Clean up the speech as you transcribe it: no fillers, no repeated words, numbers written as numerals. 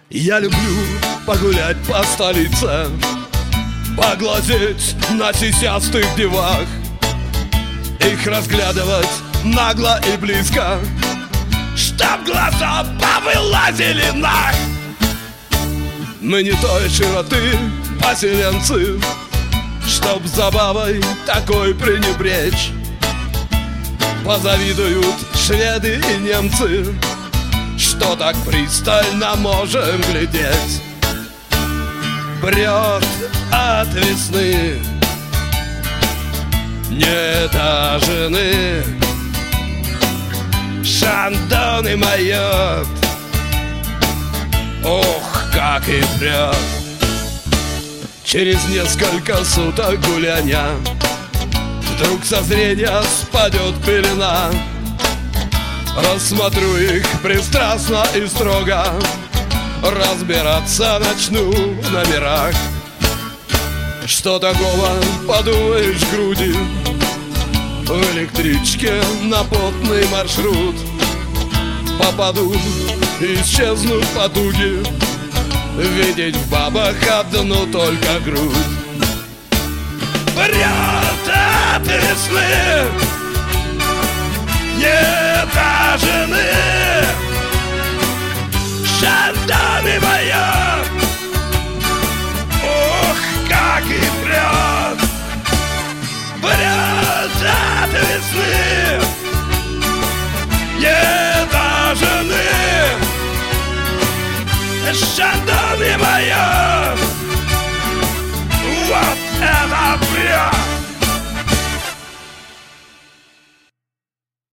Я люблю погулять по столице, поглазеть на сисястых девах, их разглядывать нагло и близко, чтоб глаза повылазили нах. Мы не той широты поселенцы, чтоб забавой такой пренебречь. Позавидуют шведы и немцы, что так пристально можем глядеть. Прет от весны не до жены, шандоны моет, ох, как и прет. Через несколько суток гуляния вдруг со зрения спадет пелена. Рассмотрю их пристрастно и строго, разбираться начну в номерах. Что такого подумаешь груди в электричке на потный маршрут? Попаду, исчезнут потуги видеть в бабах одну только грудь. Прет от весны не до жены, шандоны моя, ох, как и прет. Прет от весны не до жены, шандоны моя, вот